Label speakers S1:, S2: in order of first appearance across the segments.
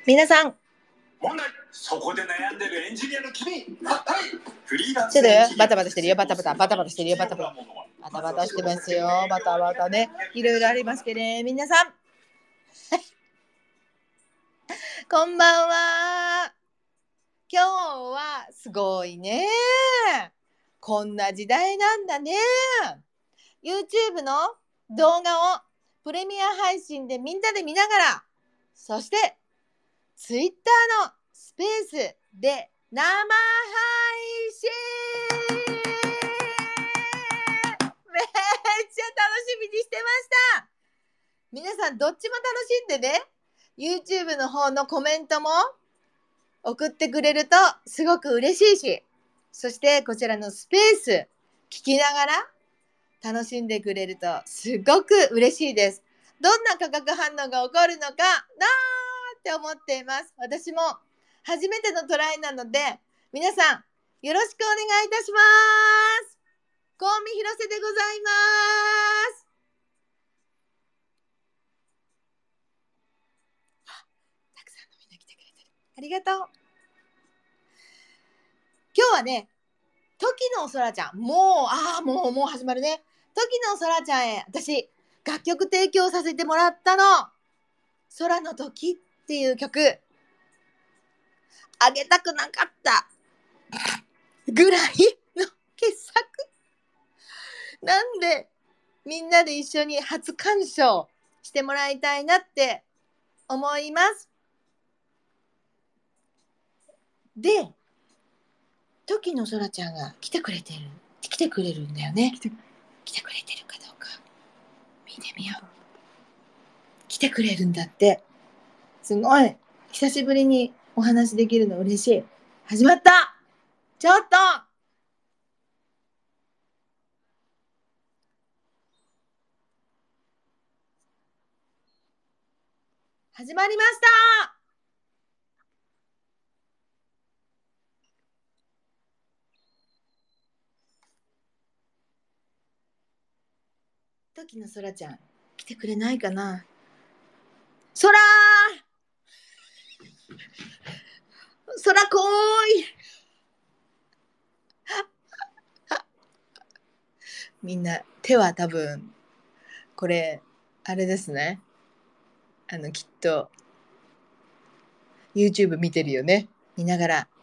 S1: 皆さん、
S2: 問題。そこで悩んでるエンジニアの君、はい、フリーランス
S1: ちょっと
S2: エンジニア
S1: バタバタしてるよ、バタバタしてるよ、バタバタしてますよ、バタバタね、いろいろありますけどね、皆さん、こんばんは。今日はすごいね。こんな時代なんだね。YouTube の動画をプレミア配信でみんなで見ながら、そしてTwitter のスペースで生配信、めっちゃ楽しみにしてました。皆さんどっちも楽しんでね、YouTube の方のコメントも送ってくれるとすごく嬉しいし、そしてこちらのスペース聞きながら楽しんでくれるとすごく嬉しいです。どんな化学反応が起こるのかなーって思っています。私も初めてのトライなので、皆さんよろしくお願いいたします。コウミ広瀬でございます。たくさんのみんな来てくれてる。ありがとう。今日はね、時の空ちゃん、もう始まるね。時の空ちゃんへ私楽曲提供させてもらったの。空の時っていう曲あげたくなかったぐらいの傑作なんで、みんなで一緒に初鑑賞してもらいたいなって思います。で、時の空ちゃんが来てくれるんだよね。来てくれてるかどうか見てみよう。来てくれるんだって。すごい久しぶりにお話できるの嬉しい。始まった。ちょっと始まりました。時の空ちゃん来てくれないかな。空来い。みんな手は多分これあれですね。きっと YouTube 見てるよね。見ながら。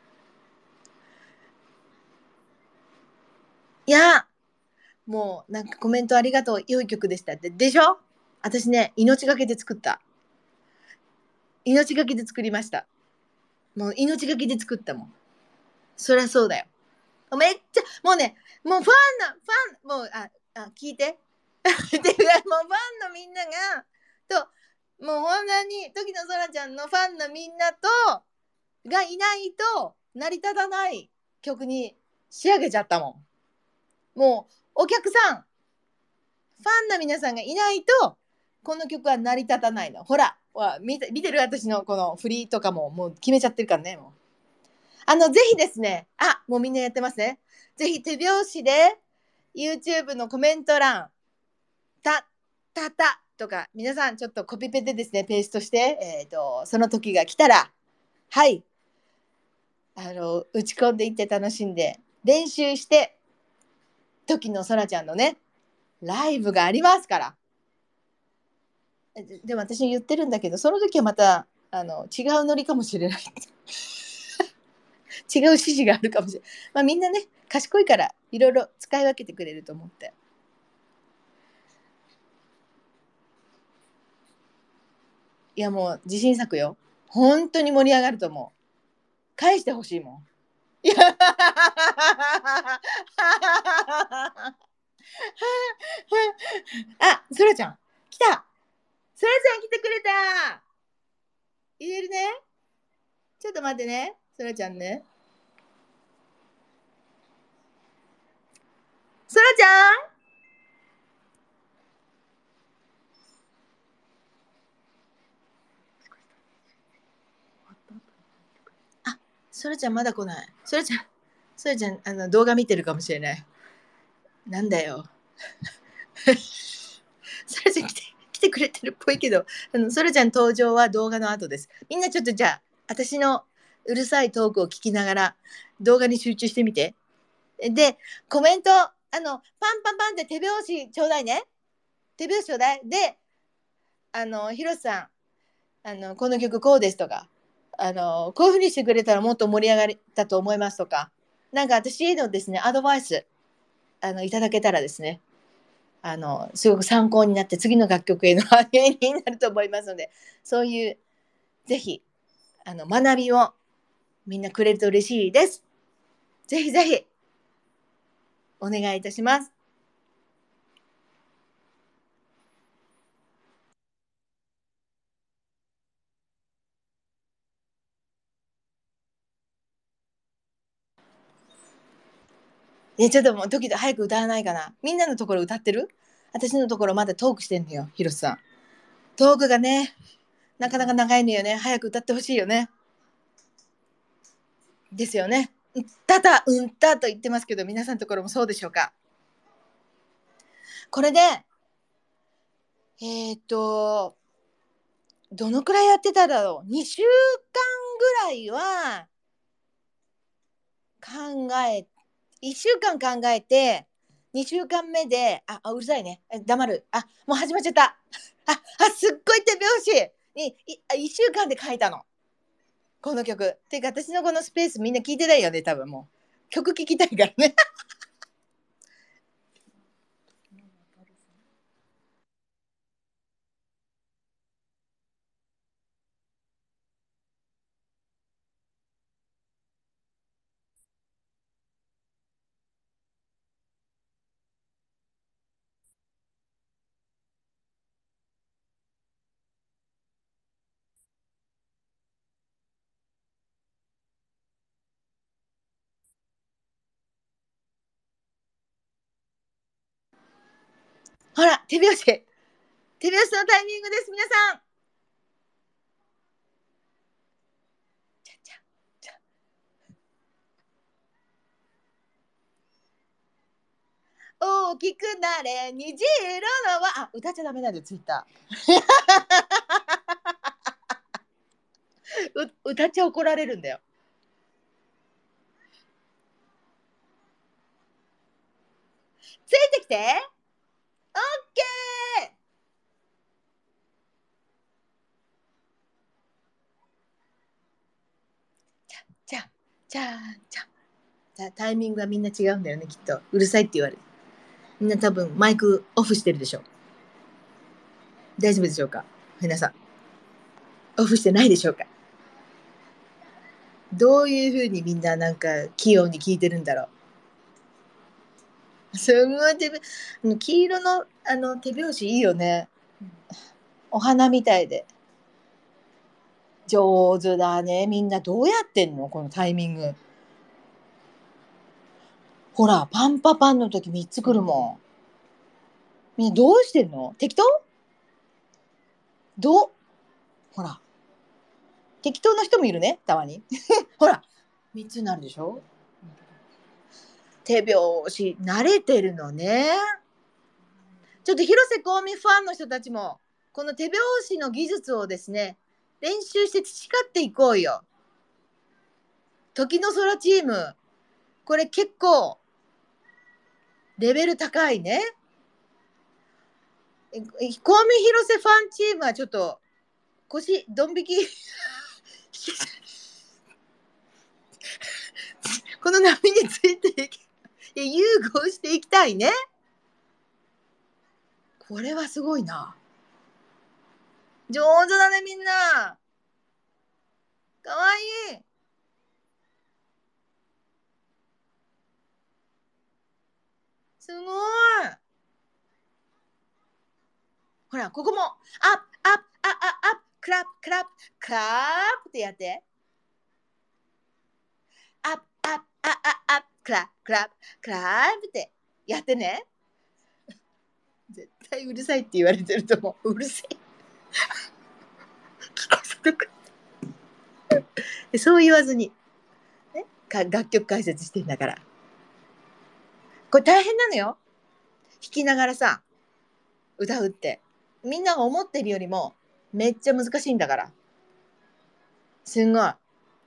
S1: いや、もうなんかコメントありがとう。良い曲でしたって。でしょ？私ね、命がけで作った。命がけで作りました。もう命がけで作ったもん。そりゃそうだよ。めっちゃ、もうね、もうもう、聞いて。てか、もうファンのみんなもう本当に、時の空ちゃんのファンのみんながいないと成り立たない曲に仕上げちゃったもん。もう、お客さん、ファンの皆さんがいないと、この曲は成り立たないの。ほら、見てる私のこの振りとかももう決めちゃってるからね、もう。ぜひですね、もうみんなやってますね。ぜひ手拍子で YouTube のコメント欄、たとか、皆さんちょっとコピペでですね、ペーストして、その時が来たら、はい、打ち込んでいって楽しんで、練習して、時の空ちゃんのね、ライブがありますから。でも私言ってるんだけど、その時はまた、違うノリかもしれない。違う指示があるかもしれない。まあみんなね、賢いからいろいろ使い分けてくれると思って。いやもう自信作よ。本当に盛り上がると思う。返してほしいもん。いやそらちゃん来た。そらちゃん来てくれた。入れるね。ちょっと待ってね。そらちゃんね。そらちゃん。そらちゃんまだ来ない。そらちゃん動画見てるかもしれない。なんだよ。そらちゃん来てくれてるっぽいけど、そらちゃん登場は動画の後です。みんなちょっとじゃあ、私のうるさいトークを聞きながら動画に集中してみて。で、コメント、パンパンパンって手拍子ちょうだいね。手拍子ちょうだい。で、ひろしさん、この曲こうですとか、こういうふうにしてくれたらもっと盛り上がったと思いますとか、なんか私へのですね、アドバイス、いただけたらですね、すごく参考になって次の楽曲への反映になると思いますので、そういうぜひ学びをみんなくれると嬉しいです。ぜひぜひお願いいたします。ね、ちょっともう時々早く歌わないかな。みんなのところ歌ってる？私のところまだトークしてんのよ、ひろしさん。トークがね、なかなか長いのよね。早く歌ってほしいよね。ですよね。うんたと言ってますけど、皆さんのところもそうでしょうか。これで、どのくらいやってただろう。2週間ぐらいは1週間考えて、2週間目で、うるさいね。黙る。もう始まっちゃった。すっごい手拍子に、1週間で書いたの。この曲。てか、私のこのスペースみんな聞いてないよね、多分もう。曲聴きたいからね。ほら、手拍子。手拍子のタイミングです、皆さん。ちゃちゃちゃ大きくなれ、虹色の輪。歌っちゃダメなんだよ、ツイッター。歌っちゃ怒られるんだよ。ついてきて。オッケー。じゃあ、じゃあ、じゃあ、タイミングはみんな違うんだよね、きっと。うるさいって言われる。みんな多分マイクオフしてるでしょ。大丈夫でしょうか皆さん。オフしてないでしょうか？どういうふうにみんななんか器用に聞いてるんだろう。すごい黄色の手拍子いいよね。お花みたいで。上手だね。みんなどうやってんのこのタイミング。ほら、パンパパンの時3つ来るもん。みんなどうしてんの？適当？ほら。適当な人もいるね、たまに。ほら、3つになるでしょ？手拍子、慣れてるのね。ちょっと広瀬香美ファンの人たちも、この手拍子の技術をですね、練習して培っていこうよ。時の空チーム、これ結構、レベル高いね。香美広瀬ファンチームはちょっと、腰、ドン引き。この波について融合していきたいね。これはすごいな。上手だね、みんな。かわいい。すごい。ほら、ここも、アップ、アップ、アップ、クラップ、クラップ、クラップってやって。アップ、アップ、アップ、クラップ、クラップ、クラップってやってね。絶対うるさいって言われてると思う。うるせえ。聞かせてくれ。そう言わずに、ね、楽曲解説してんだから。これ大変なのよ。弾きながらさ、歌うって。 みんなが思ってるよりもめっちゃ難しいんだから。すんごい。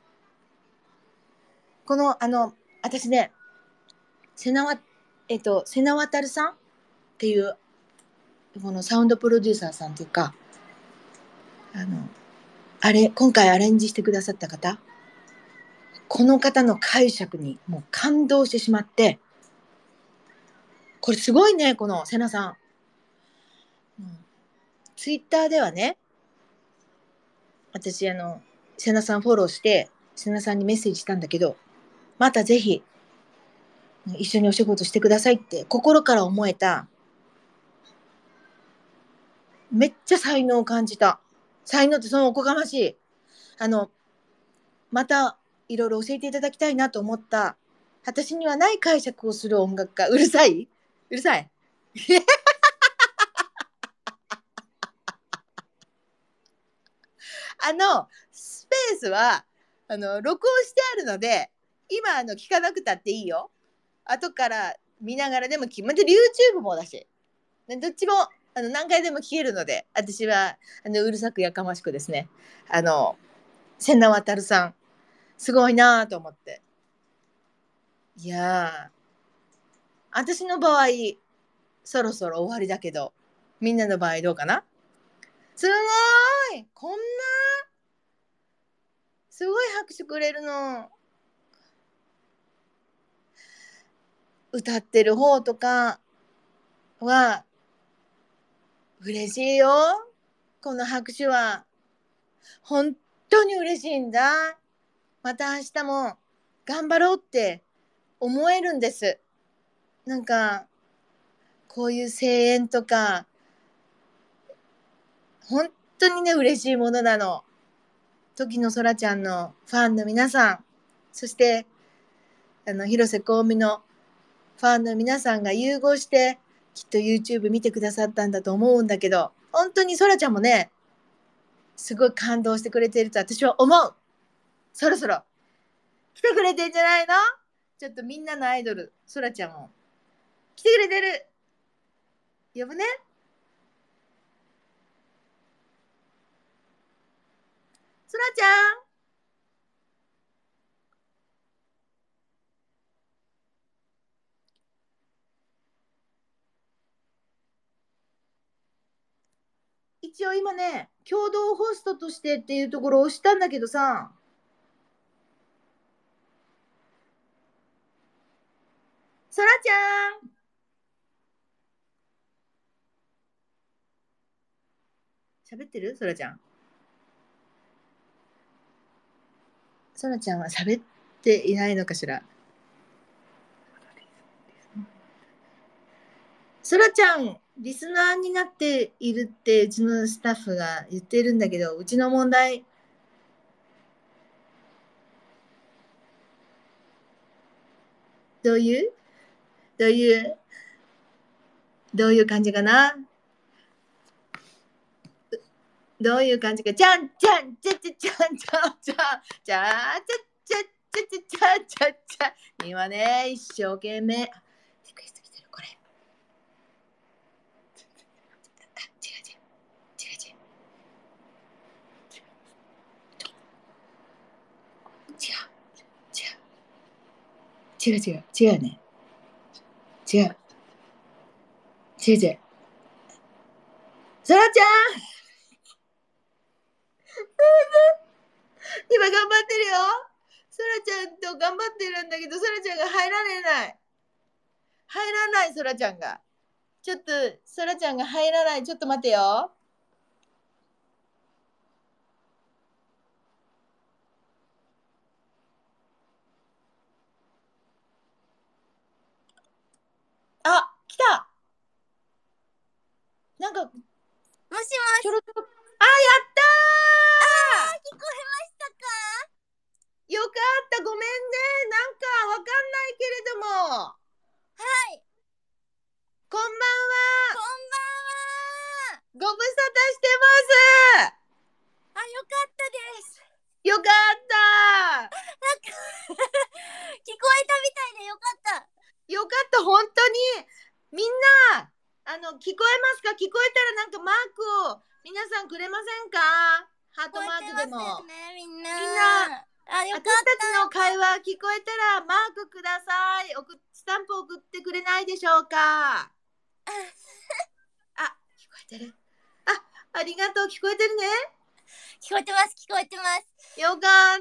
S1: この私ね、瀬名渡さんっていうこのサウンドプロデューサーさんっていうか、今回アレンジしてくださった方、この方の解釈にもう感動してしまって、これすごいね、この瀬名さん。ツイッターではね、私瀬名さんフォローして瀬名さんにメッセージしたんだけど、またぜひ一緒にお仕事してくださいって心から思えた。めっちゃ才能を感じた。才能ってそのおこがましい。またいろいろ教えていただきたいなと思った。私にはない解釈をする音楽家。うるさい、うるさい。スペースは録音してあるので、今聞かなくたっていいよ。後から見ながらでもまた YouTube もだし、どっちも何回でも聞けるので、私はうるさくやかましくですね、千名渡さんすごいなと思って。いや私の場合そろそろ終わりだけど、みんなの場合どうかな。すごい、こんなすごい拍手くれるの。歌ってる方とかは嬉しいよ。この拍手は本当に嬉しいんだ。また明日も頑張ろうって思えるんです。なんかこういう声援とか本当にね、嬉しいものなの。時の空ちゃんのファンの皆さん、そして広瀬香美のファンの皆さんが融合してきっと YouTube 見てくださったんだと思うんだけど、本当に空ちゃんもね、すごい感動してくれていると私は思う。そろそろ来てくれてんじゃないの。ちょっとみんなのアイドル空ちゃんも来てくれてる。呼ぶね。空ちゃん、一応今ね、共同ホストとしてっていうところを押したんだけどさ、そらちゃん、喋ってるそらちゃん。そらちゃんは喋っていないのかしら。そらちゃん、リスナーになっているってうちのスタッフが言ってるんだけど、うちの問題、どういうどういうどういう感じかな。どういう感じか。じゃんじゃんじゃじゃじゃんじゃんじゃんじゃじゃじゃじゃじゃじゃじゃ。今ね、一生懸命。リクエスト来てるこれ。違う違う違う違う違う違う違う違う違うね。違う違う違う。そらちゃん、今頑張ってるよ。そらちゃんと頑張ってるんだけど、そらちゃんが入られない。入らない、そらちゃんが。ちょっと、そらちゃんが入らない。ちょっと待ってよ。あ、来た。なんか、
S3: もしもし。
S1: ちょろちょろ。あ、やった
S3: 聞こえましたか？
S1: ー。よかった。ごめんね。なんかわかんないけれども。
S3: はい。
S1: こんばん
S3: こん
S1: は。
S3: ばんは。
S1: ご無沙汰してます。
S3: あ、よかったです。
S1: よかった。
S3: 聞こえたみたいでよかった。
S1: よかった、本当に。みんな、聞こえますか？聞こえたらなんかマーク皆さんくれませんか？ハートマークでも。
S3: 聞こえてますよね、みんな。
S1: みんな
S3: あ、よかっ
S1: 私たちの会話聞こえたらマークください。スタンプ送ってくれないでしょうか？あ、聞こえてる。ありがとう。聞こえてるね。
S3: た。聞こえてます、聞こえてます。
S1: よかった。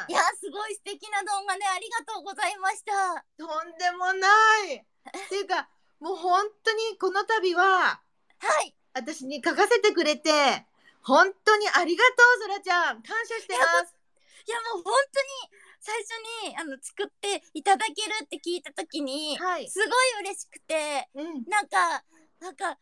S3: いや、すごい素敵な動画でありがとうございました。
S1: とんでもない。っていうか、もう本当にこの度は、
S3: はい。
S1: 私に書かせてくれて、本当にありがとう、そらちゃん。感謝してます。
S3: いや、もう本当に最初に作っていただけるって聞いたときに、
S1: はい。
S3: すごい嬉しくて、
S1: うん。
S3: なんか本当に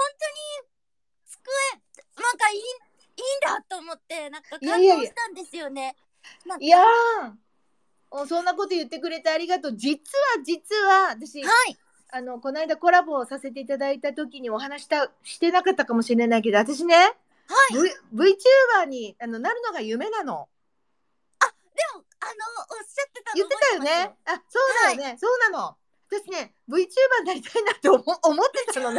S3: なんかいいんだと思って、なんか感動したんですよね。
S1: いやー、そんなこと言ってくれてありがとう。実は私、
S3: はい。
S1: この間コラボをさせていただいた時にお話してなかったかもしれないけど、私ね、
S3: はい。
S1: VTuber になるのが夢なの。
S3: でもおっしゃってたの
S1: 言ってたよね。あ、そうだよね。そうなの。私ね、VTuber になりたいなって思ってたのね。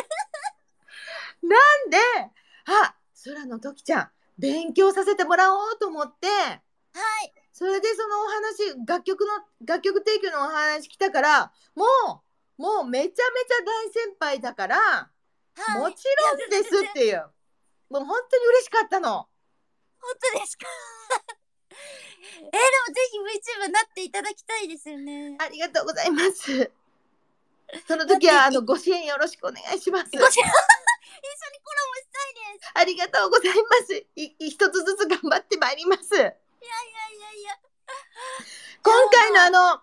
S1: なんで、空の時ちゃん、勉強させてもらおうと思って、
S3: はい。
S1: それでそのお話、楽曲提供のお話来たから、もうめちゃめちゃ大先輩だから、
S3: はい。
S1: もちろんですっていう。もう本当に嬉しかったの。
S3: 本当ですか？でもぜひ VTuber になっていただきたいですよね。
S1: ありがとうございます。その時はご支援よろしくお願いします。
S3: 一緒にコラボしたいです。
S1: ありがとうございます。一つずつ頑張ってまいります。
S3: いや。
S1: 今回の
S3: はい、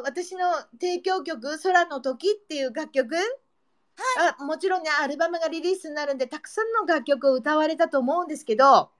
S1: 私の提供曲「空の時」っていう楽曲、もちろんねアルバムがリリースになるんでたくさんの楽曲を歌われたと思うんですけど、
S3: はい、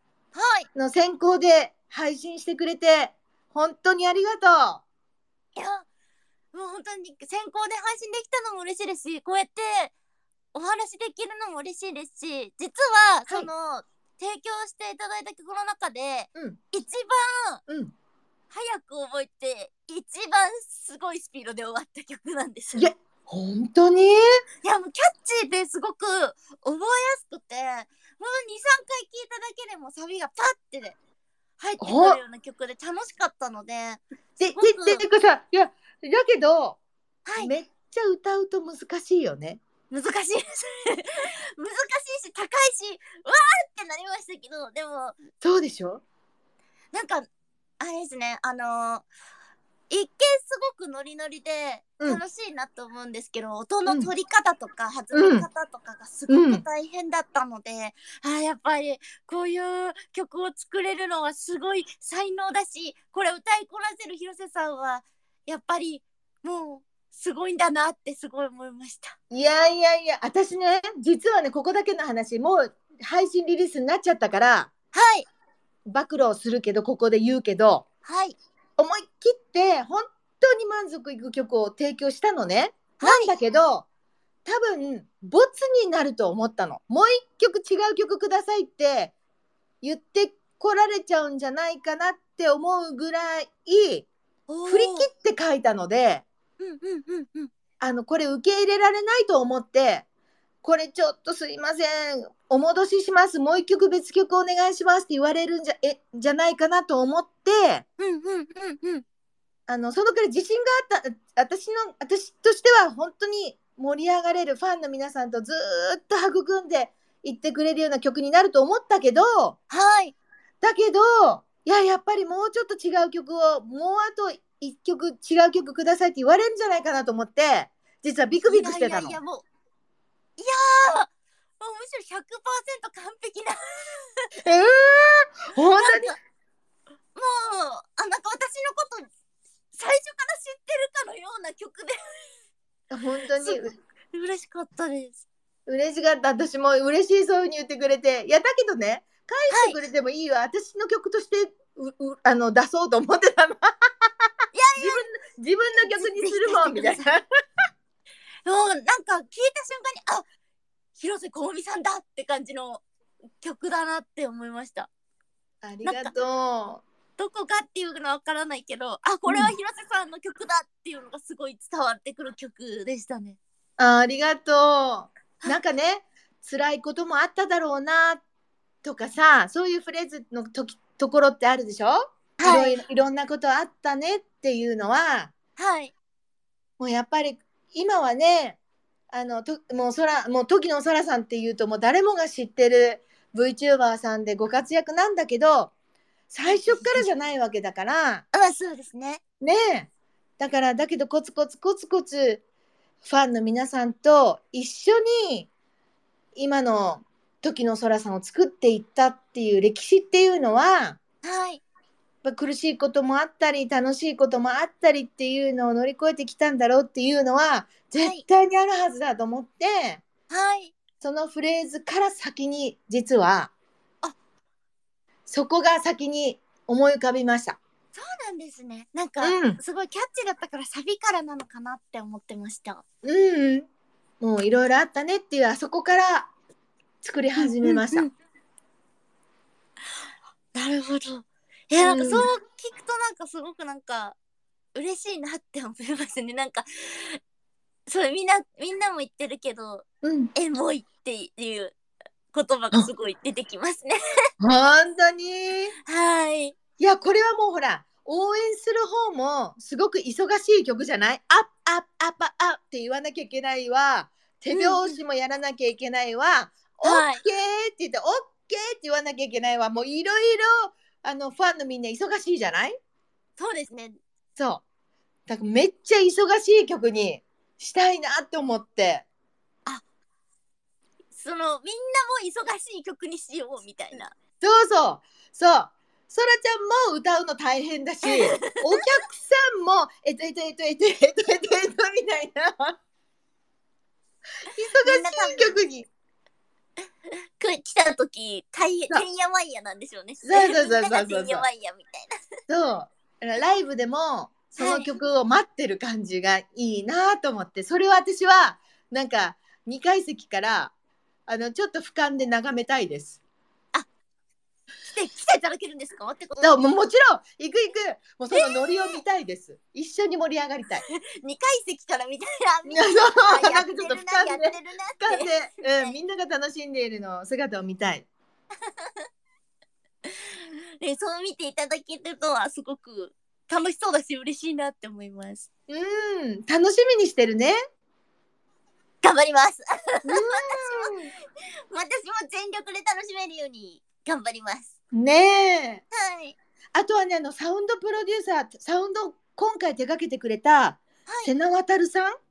S1: 先行で配信してくれて本当にありがと
S3: う。いや、もう本当に先行で配信できたのも嬉しいですし、こうやってお話できるのも嬉しいですし、実はその、提供していただいた曲の中で、一番早く覚えて一番すごいスピードで終わった曲なんです。
S1: いや本当に？
S3: いやもうキャッチーですごく覚えやすくて、もう2、3回聴いただけでもサビがパッて入ってくるような曲で楽しかったので。
S1: てかさ、いやだけど、めっちゃ歌うと難しいよね。
S3: 難しいです難しいし高いし、わーってなりましたけど、でも
S1: そうでしょ。
S3: なんかあれですね、一見すごくノリノリで楽しいなと思うんですけど、音の取り方とか弾み方とかがすごく大変だったので、やっぱりこういう曲を作れるのはすごい才能だし、これ歌いこなせる広瀬さんはやっぱりもうすごいんだなってすごい思いました。
S1: いや私ね、実はねここだけの話、もう配信リリースになっちゃったから暴露するけど、ここで言うけど、思い切って本当に満足いく曲を提供したのね。なんだけど多分ボツになると思ったの。もう一曲違う曲くださいって言ってこられちゃうんじゃないかなって思うぐらい振り切って書いたので、これ受け入れられないと思って、これちょっとすいません、お戻しします、もう一曲別曲お願いしますって言われるんじゃないかなと思って、そのくらい自信があった。私としては本当に盛り上がれるファンの皆さんとずっと育んでいってくれるような曲になると思ったけど、だけどやっぱりもうちょっと違う曲を、もうあと1曲違う曲くださいって言われるんじゃないかなと思って、実はビクビクしてたの。
S3: もうむしろ 100% 完璧な
S1: 本当に
S3: もうなんか私のこと最初から知ってるかのような曲で
S1: 本当に
S3: 嬉しかったです。
S1: 嬉しかった。私も嬉しい、そういう風に言ってくれて。だけどね、返してくれてもいいよ、私の曲として出そうと思ってたの。自分の曲にするもんみたいな。
S3: もうなんか聞いた瞬間に広瀬香美さんだって感じの曲だなって思いました。
S1: ありがとう。
S3: どこかっていうのはわからないけど、これは広瀬さんの曲だっていうのがすごい伝わってくる曲でしたね。
S1: ありがとう。なんかね、 辛いこともあっただろうなとかさ、そういうフレーズのところってあるでしょ。いろんなことあったねっていうのは、
S3: はい。
S1: もうやっぱり今はね、もう時の空さんっていうともう誰もが知ってる VTuber さんでご活躍なんだけど、最初からじゃないわけだから
S3: そうですね。
S1: ね。だけどコツコツコツコツファンの皆さんと一緒に今の時の空さんを作っていったっていう歴史っていうのは、
S3: はい。
S1: 苦しいこともあったり楽しいこともあったりっていうのを乗り越えてきたんだろうっていうのは絶対にあるはずだと思って、
S3: はい。
S1: そのフレーズから先に実はそこが先に思い浮かびました。
S3: そうなんですね。なんか、すごいキャッチだったからサビからなのかなって思ってました。
S1: もういろいろあったねっていうあそこから作り始めました。
S3: なるほど。なんかそう聞くとなんかすごくなんか嬉しいなって思いますね。なんかそうみんなも言ってるけど、エモいっていう言葉がすごい出てきますね。
S1: 本当に。
S3: はい。
S1: いやこれはもうほら応援する方もすごく忙しい曲じゃない？アップアップアップアップって言わなきゃいけないわ、手拍子もやらなきゃいけないわ、オッケーって言ってオッケーって言わなきゃいけないわ、もういろいろファンのみんな忙しいじゃない？
S3: そうですね。
S1: そうだからめっちゃ忙しい曲にしたいなって思って、
S3: みんなも忙しい曲にしようみたいな。
S1: そうそらちゃんも歌うの大変だしお客さんもみたいな忙しい曲に
S3: 来た時てんやわんやなんでしょうね。
S1: そうてん
S3: やわんやみたい
S1: な。そうライブでもその曲を待ってる感じがいいなと思って、それを私はなんか2階席からちょっと俯瞰で眺めたいです。
S3: 来ていただけるんですかってこと？
S1: もちろん行くもうそのノリを見たいです、一緒に盛り上がりたい。
S3: 2階席からみたいな。
S1: なんかちょっと俯瞰で、みんなが楽しんでいるの姿を見たい。
S3: そう見ていただけるのはすごく楽しそうだし嬉しいなって思います。
S1: 楽しみにしてるね。
S3: 頑張ります。私も全力で楽しめるように頑張ります。
S1: ねえ。
S3: はい。
S1: あとはねサウンドプロデューサーサウンド今回手掛けてくれた瀬名渉さん、はい、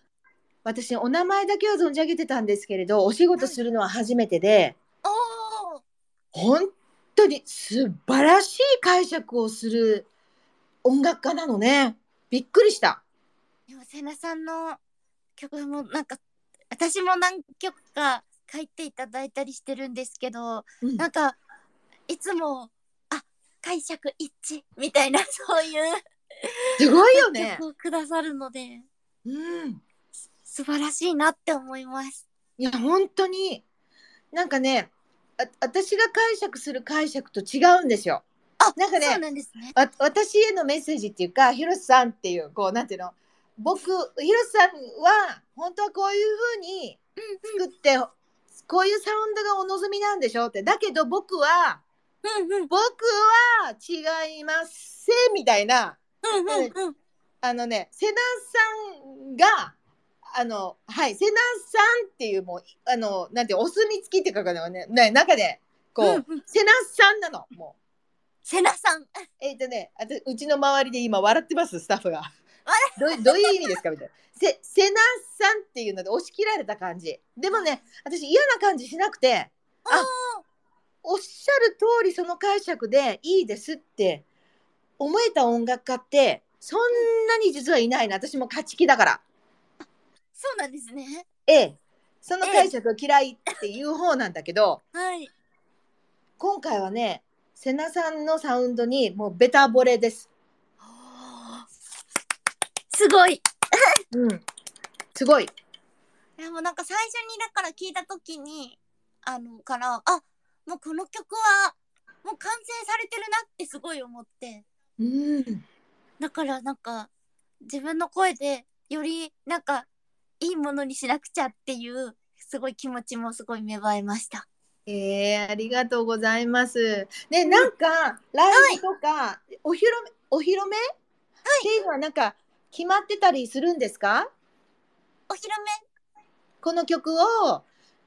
S1: 私お名前だけは存じ上げてたんですけれどお仕事するのは初めてで、本当に素晴らしい解釈をする音楽家なのね。びっくりした。
S3: でも瀬名さんの曲もなんか私も何曲か書いていただいたりしてるんですけど、なんかいつも解釈一致みたいなそういう
S1: すごいよね。
S3: 曲をくださるので、素晴らしいなって思います。
S1: いや本当になんかね私が解釈する解釈と違うんですよ。なんかね、
S3: そうなんですね。
S1: 私へのメッセージっていうか広瀬さんっていうなんていうの、広瀬さんは本当はこういう風に作って、こういうサウンドがお望みなんでしょって、だけど僕は違いますみたいな、瀬名さんが瀬名さんっていうもうなんてお墨付きっていうかね中で瀬名さんなのもう。
S3: 瀬名さん。
S1: うちの周りで今笑ってますスタッフが。どういう意味ですかみたいな。瀬名さんっていうので押し切られた感じ。でもね私嫌な感じしなくて、おっしゃる通りその解釈でいいですって思えた音楽家ってそんなに実はいないな。私も勝ち気だから。
S3: そうなんですね。
S1: その解釈が嫌いっていう方なんだけど、今回はね瀬名さんのサウンドにもうベタ惚れです。
S3: すごい。
S1: すごい。
S3: でもなんか最初にだから聞いた時にからもうこの曲はもう完成されてるなってすごい思って、だからなんか自分の声でよりなんかいいものにしなくちゃっていうすごい気持ちもすごい芽生えました。
S1: ありがとうございます。ね、なんかライブとか、お披露目っていうのはなんか決まってたりするんですか？
S3: お披露
S1: この曲を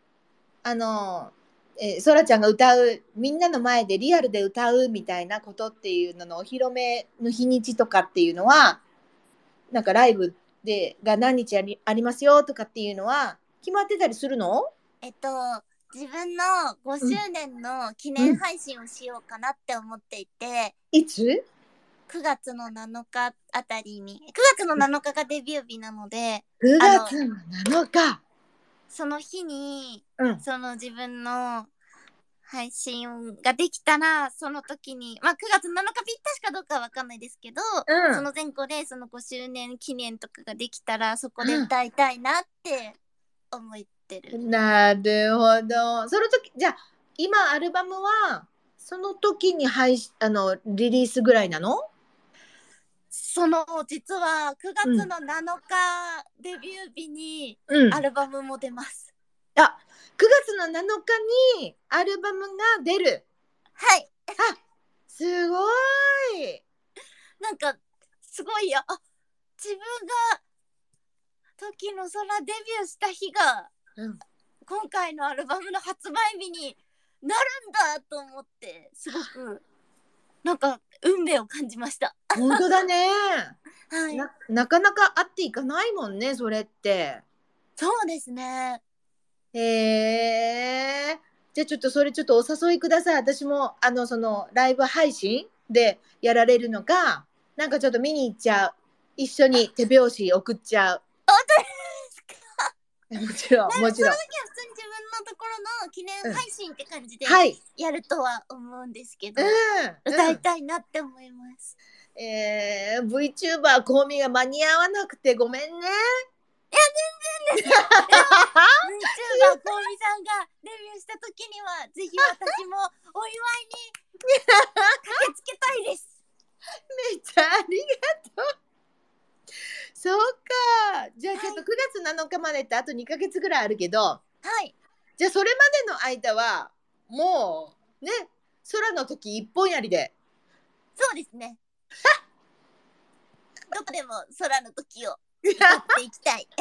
S1: そらちゃんが歌う、みんなの前でリアルで歌うみたいなことっていうののお披露目の日にちとかっていうのは、なんかライブが何日ありますよとかっていうのは決まってたりするの？
S3: 目、自分の5周年の記念
S1: うん。
S3: 配信をしようかなって思っていて、
S1: いつ？
S3: 9月の7日あたりに、9月の7日がデビュー日なので、
S1: 9月の7日。
S3: その日に、
S1: うん。
S3: その自分の配信ができたら、その時に、まあ9月7日ぴったしかどうかはわかんないですけど、
S1: うん
S3: その前後でその5周年記念とかができたら、そこで歌いたいなって思ってる。
S1: なるほど。その時、じゃあ、今アルバムは、その時にリリースぐらいなの？
S3: 実は9月の7日デビュー日に
S1: うん。
S3: アルバムも出ます。
S1: あ、9月の7日にアルバムが出る。
S3: はい。
S1: あ、すごい。
S3: なんか、すごい自分が時の空デビューした日が、今回のアルバムの発売日になるんだと思って、すごくなんか運命を感じました。
S1: 本当だね。
S3: はい。
S1: なかなか会っていかないもんね、それって。
S3: そうですね。
S1: へえ。じゃあちょっとそれちょっとお誘いください。私もそのライブ配信でやられるのか、なんかちょっと見に行っちゃう。一緒に手拍子送っちゃう。
S3: 本当ですか？
S1: もちろん、もちろん。
S3: その時は普通に自分のところの記念配信って感じで
S1: はい。
S3: やるとは思うんですけど、
S1: 歌
S3: いたいなって思います。
S1: VTuber コウミが間に合わなくてごめんね。
S3: いや全然です。VTuber コウミさんがデビューした時にはぜひ私もお祝いに駆けつけたいです。
S1: めっちゃありがとう。そうか。じゃあちょっと9月7日までってあと2ヶ月ぐらいあるけど、
S3: はい。
S1: じゃあそれまでの間はもうね、空の時一本やりで。
S3: そうですね。どこでも空の時を歌っていきたい。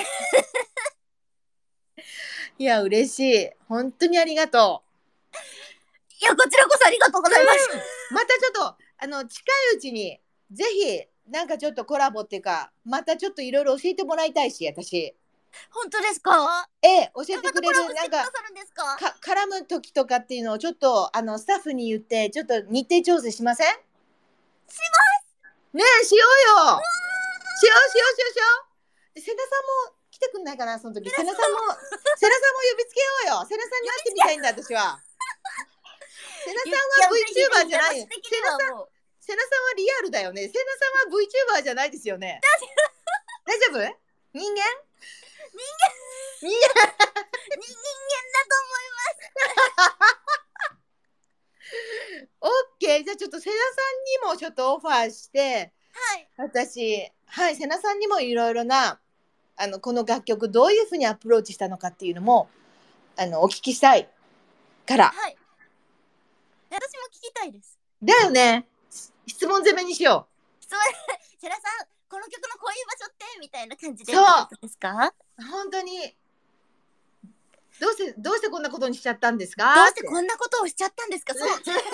S1: いや嬉しい。本当にありがとう。
S3: いやこちらこそありがとうございます。
S1: またちょっと近いうちにぜひなんかちょっとコラボっていうか、またちょっといろいろ教えてもらいたいし、私。
S3: 本当ですか？
S1: 教えてくれる、なんか絡む時とかっていうのをちょっとスタッフに言ってちょっと日程調整しません？しますね。しようよ。しよう。瀬名さんも来てくんないかな、その時。瀬名さんも呼びつけようよ。瀬名さんに会ってみたいんだ、私は。瀬名さんは VTuber じゃないよ。瀬名さんはリアルだよね。瀬名さんは VTuber じゃないですよね。大丈夫？人間だと思います。オッケー。じゃあちょっと瀬名さんにもちょっとオファーして、
S3: はい。
S1: 私、はい、瀬名さんにもいろいろなこの楽曲どういうふうにアプローチしたのかっていうのもお聞きしたいから。
S3: はい。私も聞きたいです。
S1: だよね。質問攻めにしよう。
S3: 瀬名さん、この曲のこういう場所ってみたいな感じで。
S1: そう
S3: ですか？
S1: 本当にどうしてこんなことにしちゃったんですか？
S3: どうしてこんなことをしちゃったんですか？そう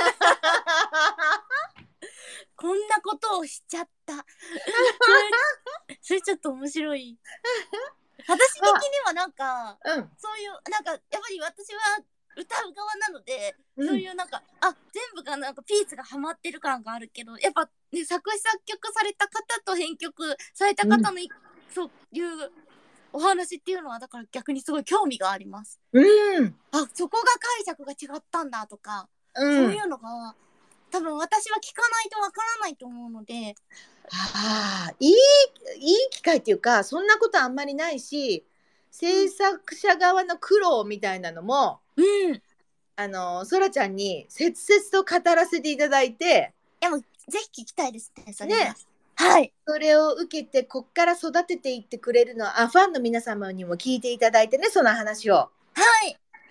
S3: こんなことをしちゃったそれちょっと面白い。私的にはなんか、そういうなんかやっぱり私は歌う側なので、そういうなんか全部がなんかピースがはまってる感があるけど、やっぱね、作詞作曲された方と編曲された方の、そういうお話っていうのはだから逆にすごい興味があります。そこが解釈が違ったんだとか、そういうのが多分私は聞かないとわからないと思うので。
S1: いい機会っていうか、そんなことあんまりないし、制作者側の苦労みたいなのも、そらちゃんに切々と語らせていただいて。
S3: でもぜひ聞きたいですね、それね。はい。
S1: それを受けてこっから育てていってくれるのはファンの皆様にも聞いていただいてね、その話を。
S3: は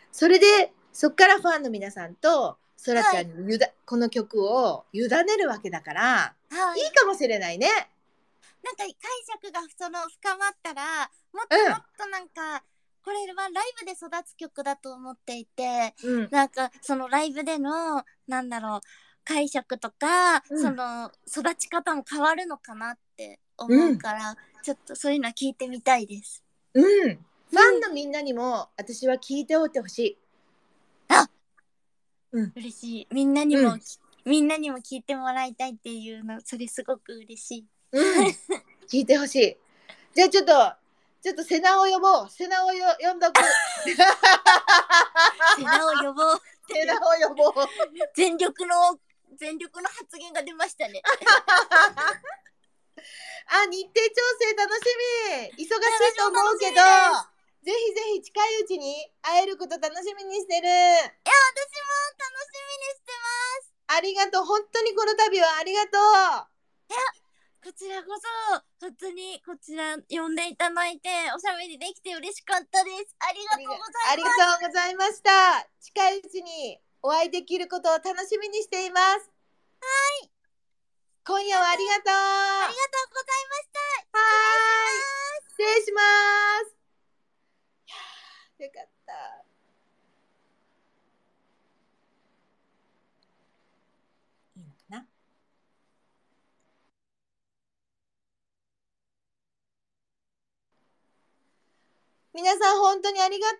S1: それでそっからファンの皆さんとそらちゃんにこの曲を委ねるわけだから、
S3: はい
S1: いいかもしれないね。
S3: なんか解釈が深まったらもっともっとなんか、これはライブで育つ曲だと思っていて、なんかそのライブでのなんだろう解釈とか、その育ち方も変わるのかなって思うから、ちょっとそういうの聞いてみたいです。
S1: ファンのみんなにも私は聞いておいてほしい。
S3: 嬉しい。みんなにも聞いてもらいたいっていうの、それすごく嬉しい。
S1: 聞いてほしい。じゃあちょっとセナを呼ぼう。セナを呼んどく。
S3: セナを呼ぼう。
S1: セナを呼ぼう。
S3: 全力の発言が出ましたね。
S1: 日程調整楽しみ。忙しいと思うけど、ぜひぜひ近いうちに会えること楽しみにしてる。いや、私も楽しみに
S3: してます。
S1: ありがとう。本当にこの度はありがとう。
S3: いや、こちらこそ本当にこちら呼んでいただいておしゃべりできて嬉しかったです。ありがとうございます。
S1: ありがとうございました。近いうちにお会いできることを楽しみにしています。はい。今夜はありがとう。
S3: ありがとうございました。
S1: 失礼します。よかった。いいのかな。皆さん本当にありがと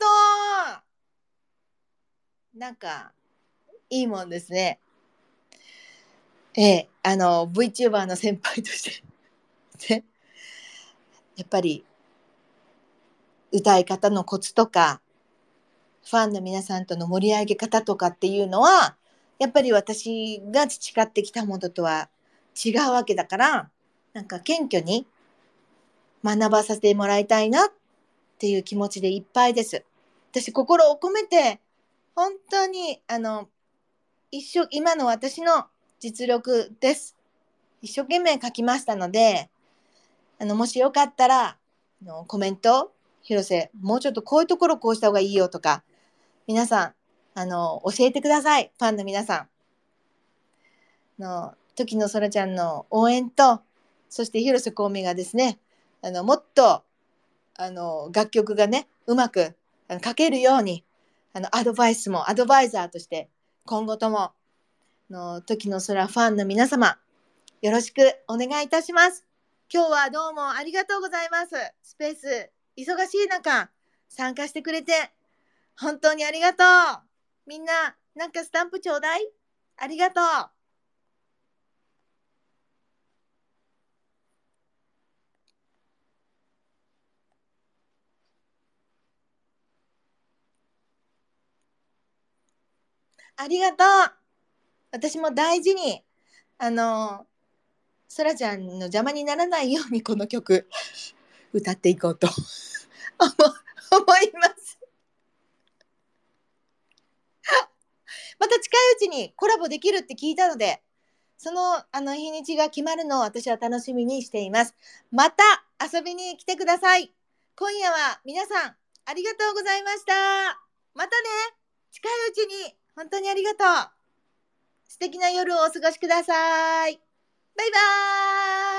S1: う。なんかいいもんですね。VTuber の先輩としてね、やっぱり歌い方のコツとかファンの皆さんとの盛り上げ方とかっていうのはやっぱり私が培ってきたものとは違うわけだから、なんか謙虚に学ばさせてもらいたいなっていう気持ちでいっぱいです。私心を込めて本当に今の私の実力です。一生懸命書きましたので、もしよかったらコメント、広瀬もうちょっとこういうところこうした方がいいよとか、皆さん教えてください。ファンの皆さん時のそらちゃんの応援と、そして広瀬香美がですね、もっと楽曲がねうまく書けるようにアドバイザーとして今後とも時の空ファンの皆様よろしくお願いいたします。今日はどうもありがとうございます。スペース忙しい中参加してくれて本当にありがとう。みんななんかスタンプちょうだい。ありがとう。ありがとう。私も大事にそらちゃんの邪魔にならないようにこの曲歌っていこうと思います。また近いうちにコラボできるって聞いたので、その日にちが決まるのを私は楽しみにしています。また遊びに来てください。今夜は皆さんありがとうございました。またね、近いうちに本当にありがとう。素敵な夜をお過ごしください。バイバーイ。